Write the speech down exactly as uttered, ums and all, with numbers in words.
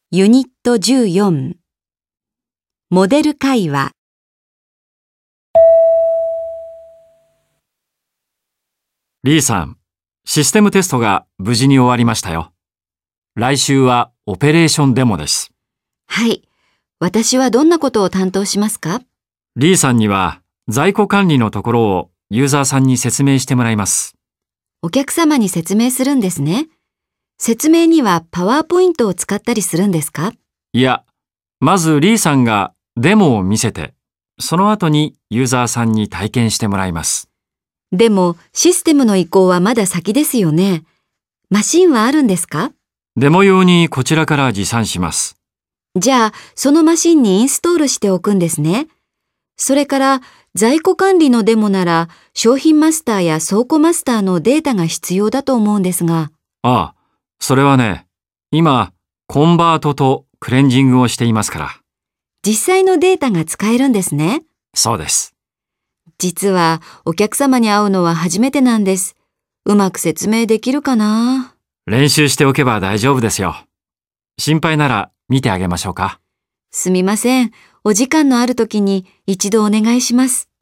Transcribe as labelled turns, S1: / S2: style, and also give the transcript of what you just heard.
S1: ユニットじゅうよんモデル会話。
S2: リーさん、システムテストが無事に終わりましたよ。来週はオペレーションデモです。
S1: はい。私はどんなことを担当しますか？
S2: リーさんには在庫管理のところをユーザーさんに説明してもらいます。
S1: お客様に説明するんですね。説明にはパワーポイントを使ったりするんですか？
S2: いや、まずリーさんがデモを見せて、その後にユーザーさんに体験してもらいます。
S1: でもシステムの移行はまだ先ですよね。マシンはあるんですか？
S2: デモ用にこちらから持参します。
S1: じゃあそのマシンにインストールしておくんですね。それから在庫管理のデモなら商品マスターや倉庫マスターのデータが必要だと思うんですが。
S2: ああ、それはね、今コンバートとクレンジングをしていますから。
S1: 実際のデータが使えるんですね。
S2: そうです。
S1: 実はお客様に会うのは初めてなんです。うまく説明できるかな？
S2: 練習しておけば大丈夫ですよ。心配なら見てあげましょうか。
S1: すみません。お時間のある時に一度お願いします。